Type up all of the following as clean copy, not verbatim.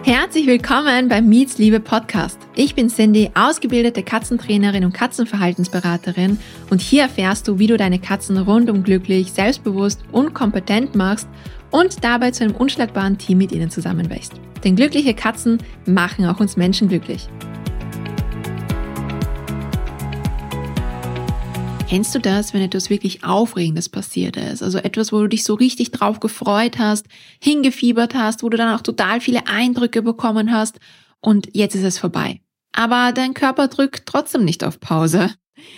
Herzlich willkommen beim Meets Liebe Podcast. Ich bin Cindy, ausgebildete Katzentrainerin und Katzenverhaltensberaterin und hier erfährst du, wie du deine Katzen rundum glücklich, selbstbewusst und kompetent machst und dabei zu einem unschlagbaren Team mit ihnen zusammenwächst. Denn glückliche Katzen machen auch uns Menschen glücklich. Kennst du das, wenn etwas wirklich Aufregendes passiert ist? Also etwas, wo du dich so richtig drauf gefreut hast, hingefiebert hast, wo du dann auch total viele Eindrücke bekommen hast und jetzt ist es vorbei. Aber dein Körper drückt trotzdem nicht auf Pause.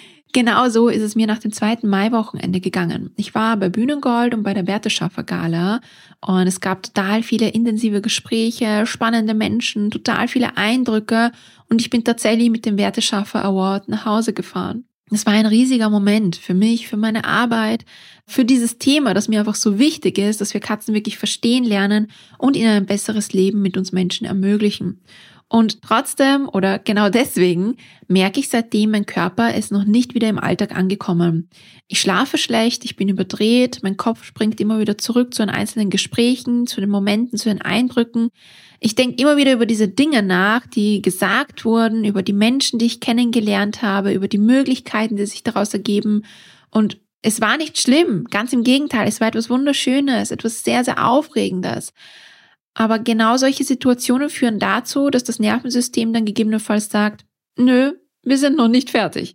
Genau so ist es mir nach dem 2. Mai-Wochenende gegangen. Ich war bei Bühnengold und bei der Berteschaffer-Gala und es gab total viele intensive Gespräche, spannende Menschen, total viele Eindrücke und ich bin tatsächlich mit dem Berteschaffer Award nach Hause gefahren. Es war ein riesiger Moment für mich, für meine Arbeit, für dieses Thema, das mir einfach so wichtig ist, dass wir Katzen wirklich verstehen lernen und ihnen ein besseres Leben mit uns Menschen ermöglichen. Und trotzdem oder genau deswegen merke ich seitdem, mein Körper ist noch nicht wieder im Alltag angekommen. Ich schlafe schlecht, ich bin überdreht, mein Kopf springt immer wieder zurück zu den einzelnen Gesprächen, zu den Momenten, zu den Eindrücken. Ich denke immer wieder über diese Dinge nach, die gesagt wurden, über die Menschen, die ich kennengelernt habe, über die Möglichkeiten, die sich daraus ergeben. Und es war nicht schlimm, ganz im Gegenteil, es war etwas Wunderschönes, etwas sehr, sehr Aufregendes. Aber genau solche Situationen führen dazu, dass das Nervensystem dann gegebenenfalls sagt, nö, wir sind noch nicht fertig.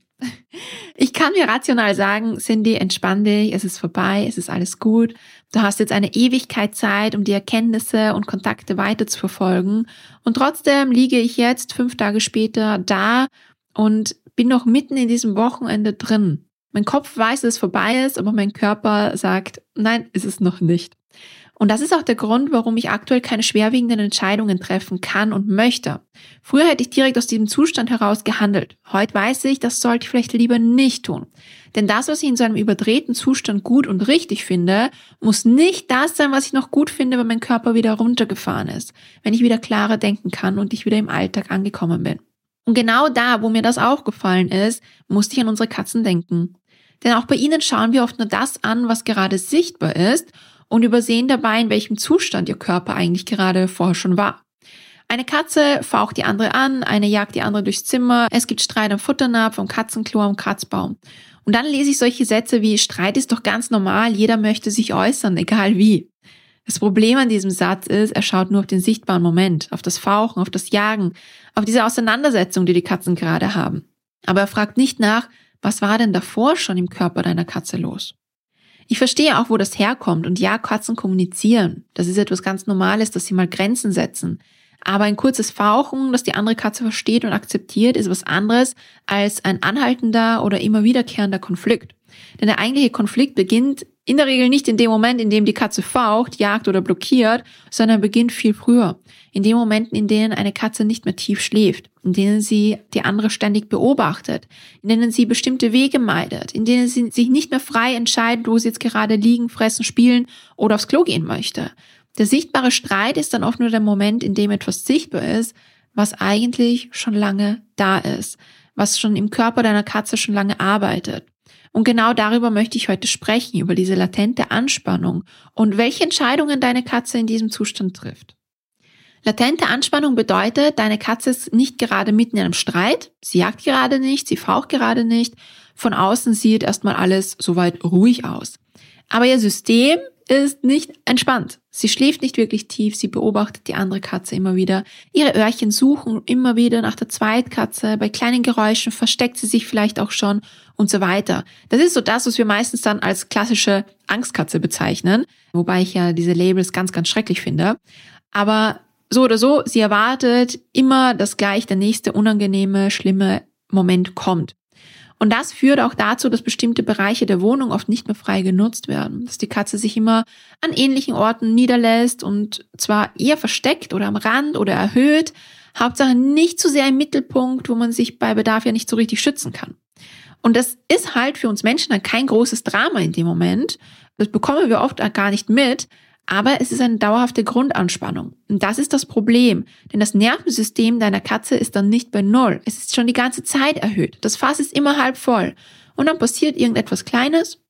Ich kann mir rational sagen, Cindy, entspann dich, es ist vorbei, es ist alles gut. Du hast jetzt eine Ewigkeit Zeit, um die Erkenntnisse und Kontakte weiter zu verfolgen. Und trotzdem liege ich jetzt 5 Tage später da und bin noch mitten in diesem Wochenende drin. Mein Kopf weiß, dass es vorbei ist, aber mein Körper sagt, nein, ist es noch nicht. Und das ist auch der Grund, warum ich aktuell keine schwerwiegenden Entscheidungen treffen kann und möchte. Früher hätte ich direkt aus diesem Zustand heraus gehandelt. Heute weiß ich, das sollte ich vielleicht lieber nicht tun. Denn das, was ich in so einem überdrehten Zustand gut und richtig finde, muss nicht das sein, was ich noch gut finde, wenn mein Körper wieder runtergefahren ist. Wenn ich wieder klarer denken kann und ich wieder im Alltag angekommen bin. Und genau da, wo mir das aufgefallen ist, musste ich an unsere Katzen denken. Denn auch bei ihnen schauen wir oft nur das an, was gerade sichtbar ist und übersehen dabei, in welchem Zustand ihr Körper eigentlich gerade vorher schon war. Eine Katze faucht die andere an, eine jagt die andere durchs Zimmer, es gibt Streit am Futternapf, am Katzenklo, am Kratzbaum. Und dann lese ich solche Sätze wie, Streit ist doch ganz normal, jeder möchte sich äußern, egal wie. Das Problem an diesem Satz ist, er schaut nur auf den sichtbaren Moment, auf das Fauchen, auf das Jagen, auf diese Auseinandersetzung, die die Katzen gerade haben. Aber er fragt nicht nach, was war denn davor schon im Körper deiner Katze los? Ich verstehe auch, wo das herkommt und ja, Katzen kommunizieren. Das ist etwas ganz Normales, dass sie mal Grenzen setzen. Aber ein kurzes Fauchen, das die andere Katze versteht und akzeptiert, ist was anderes als ein anhaltender oder immer wiederkehrender Konflikt. Denn der eigentliche Konflikt beginnt in der Regel nicht in dem Moment, in dem die Katze faucht, jagt oder blockiert, sondern beginnt viel früher. In den Momenten, in denen eine Katze nicht mehr tief schläft, in denen sie die andere ständig beobachtet, in denen sie bestimmte Wege meidet, in denen sie sich nicht mehr frei entscheidet, wo sie jetzt gerade liegen, fressen, spielen oder aufs Klo gehen möchte. Der sichtbare Streit ist dann oft nur der Moment, in dem etwas sichtbar ist, was eigentlich schon lange da ist, was schon im Körper deiner Katze schon lange arbeitet. Und genau darüber möchte ich heute sprechen, über diese latente Anspannung und welche Entscheidungen deine Katze in diesem Zustand trifft. Latente Anspannung bedeutet, deine Katze ist nicht gerade mitten in einem Streit, sie jagt gerade nicht, sie faucht gerade nicht, von außen sieht erstmal alles soweit ruhig aus. Aber ihr System ist nicht entspannt. Sie schläft nicht wirklich tief, sie beobachtet die andere Katze immer wieder. Ihre Öhrchen suchen immer wieder nach der Zweitkatze, bei kleinen Geräuschen versteckt sie sich vielleicht auch schon und so weiter. Das ist so das, was wir meistens dann als klassische Angstkatze bezeichnen, wobei ich ja diese Labels ganz, ganz schrecklich finde. Aber so oder so, sie erwartet immer, dass gleich der nächste unangenehme, schlimme Moment kommt. Und das führt auch dazu, dass bestimmte Bereiche der Wohnung oft nicht mehr frei genutzt werden. Dass die Katze sich immer an ähnlichen Orten niederlässt und zwar eher versteckt oder am Rand oder erhöht. Hauptsache nicht zu sehr im Mittelpunkt, wo man sich bei Bedarf ja nicht so richtig schützen kann. Und das ist halt für uns Menschen dann kein großes Drama in dem Moment. Das bekommen wir oft gar nicht mit. Aber es ist eine dauerhafte Grundanspannung. Und das ist das Problem. Denn das Nervensystem deiner Katze ist dann nicht bei Null. Es ist schon die ganze Zeit erhöht. Das Fass ist immer halb voll. Und dann passiert irgendetwas Kleines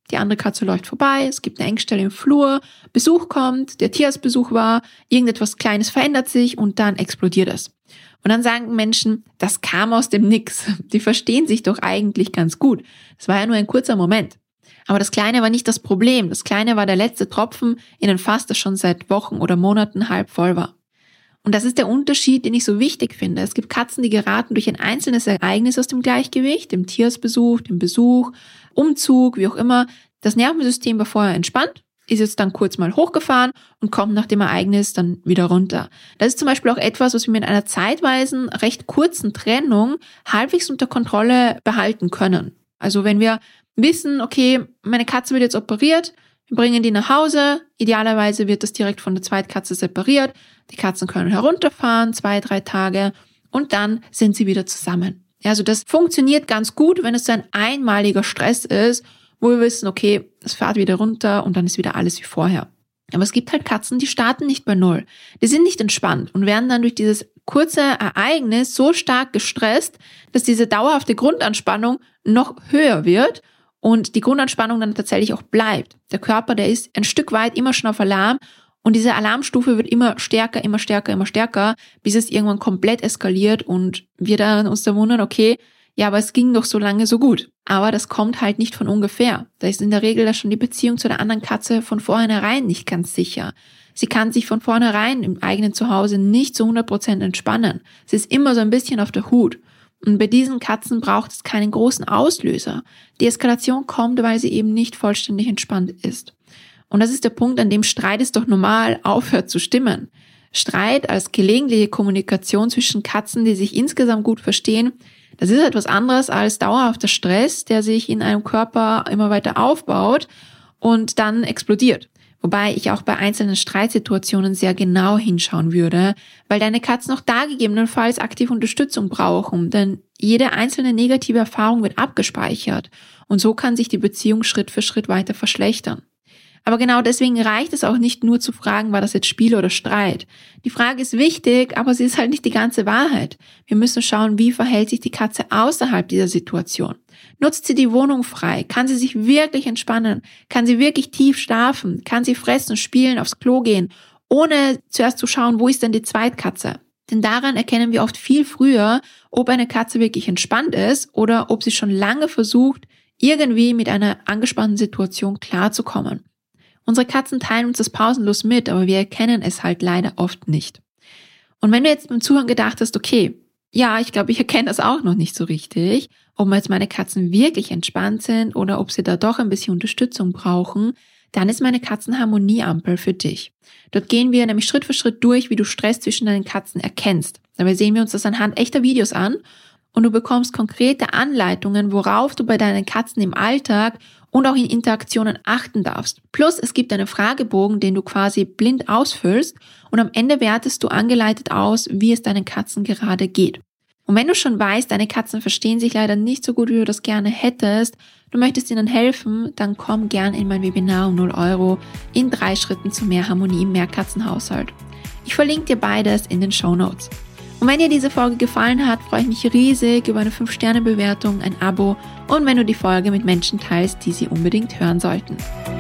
Die andere Katze läuft vorbei, es gibt eine Engstelle im Flur, Besuch kommt, der Tierarztbesuch war, irgendetwas Kleines verändert sich und dann explodiert es. Und dann sagen Menschen, das kam aus dem Nix. Die verstehen sich doch eigentlich ganz gut. Es war ja nur ein kurzer Moment. Aber das Kleine war nicht das Problem. Das Kleine war der letzte Tropfen in ein Fass, das schon seit Wochen oder Monaten halb voll war. Und das ist der Unterschied, den ich so wichtig finde. Es gibt Katzen, die geraten durch ein einzelnes Ereignis aus dem Gleichgewicht, dem Tierarztbesuch, dem Besuch, Umzug, wie auch immer. Das Nervensystem war vorher entspannt, ist jetzt dann kurz mal hochgefahren und kommt nach dem Ereignis dann wieder runter. Das ist zum Beispiel auch etwas, was wir mit einer zeitweisen, recht kurzen Trennung halbwegs unter Kontrolle behalten können. Also wenn wir wissen, okay, meine Katze wird jetzt operiert, wir bringen die nach Hause, idealerweise wird das direkt von der Zweitkatze separiert, die Katzen können herunterfahren, 2-3 Tage und dann sind sie wieder zusammen. Ja, also das funktioniert ganz gut, wenn es so ein einmaliger Stress ist, wo wir wissen, okay, es fährt wieder runter und dann ist wieder alles wie vorher. Aber es gibt halt Katzen, die starten nicht bei Null. Die sind nicht entspannt und werden dann durch dieses kurze Ereignis so stark gestresst, dass diese dauerhafte Grundanspannung noch höher wird und die Grundanspannung dann tatsächlich auch bleibt. Der Körper, der ist ein Stück weit immer schon auf Alarm und diese Alarmstufe wird immer stärker, immer stärker, immer stärker, bis es irgendwann komplett eskaliert und wir dann uns da wundern, okay, ja, aber es ging doch so lange so gut. Aber das kommt halt nicht von ungefähr. Da ist in der Regel da schon die Beziehung zu der anderen Katze von vornherein nicht ganz sicher. Sie kann sich von vornherein im eigenen Zuhause nicht zu 100% entspannen. Sie ist immer so ein bisschen auf der Hut. Und bei diesen Katzen braucht es keinen großen Auslöser. Die Eskalation kommt, weil sie eben nicht vollständig entspannt ist. Und das ist der Punkt, an dem Streit es doch normal aufhört zu stimmen. Streit als gelegentliche Kommunikation zwischen Katzen, die sich insgesamt gut verstehen, das ist etwas anderes als dauerhafter Stress, der sich in einem Körper immer weiter aufbaut und dann explodiert. Wobei ich auch bei einzelnen Streitsituationen sehr genau hinschauen würde, weil deine Katzen auch da gegebenenfalls aktiv Unterstützung brauchen, denn jede einzelne negative Erfahrung wird abgespeichert und so kann sich die Beziehung Schritt für Schritt weiter verschlechtern. Aber genau deswegen reicht es auch nicht nur zu fragen, war das jetzt Spiel oder Streit. Die Frage ist wichtig, aber sie ist halt nicht die ganze Wahrheit. Wir müssen schauen, wie verhält sich die Katze außerhalb dieser Situation. Nutzt sie die Wohnung frei? Kann sie sich wirklich entspannen? Kann sie wirklich tief schlafen? Kann sie fressen, spielen, aufs Klo gehen, ohne zuerst zu schauen, wo ist denn die Zweitkatze? Denn daran erkennen wir oft viel früher, ob eine Katze wirklich entspannt ist oder ob sie schon lange versucht, irgendwie mit einer angespannten Situation klarzukommen. Unsere Katzen teilen uns das pausenlos mit, aber wir erkennen es halt leider oft nicht. Und wenn du jetzt beim Zuhören gedacht hast, okay, ja, ich glaube, ich erkenne das auch noch nicht so richtig, ob jetzt meine Katzen wirklich entspannt sind oder ob sie da doch ein bisschen Unterstützung brauchen, dann ist meine Katzenharmonieampel für dich. Dort gehen wir nämlich Schritt für Schritt durch, wie du Stress zwischen deinen Katzen erkennst. Dabei sehen wir uns das anhand echter Videos an und du bekommst konkrete Anleitungen, worauf du bei deinen Katzen im Alltag und auch in Interaktionen achten darfst. Plus es gibt einen Fragebogen, den du quasi blind ausfüllst und am Ende wertest du angeleitet aus, wie es deinen Katzen gerade geht. Und wenn du schon weißt, deine Katzen verstehen sich leider nicht so gut, wie du das gerne hättest, du möchtest ihnen helfen, dann komm gern in mein Webinar um 0 € in 3 Schritten zu mehr Harmonie im Mehrkatzenhaushalt. Ich verlinke dir beides in den Shownotes. Und wenn dir diese Folge gefallen hat, freue ich mich riesig über eine 5-Sterne-Bewertung, ein Abo und wenn du die Folge mit Menschen teilst, die sie unbedingt hören sollten.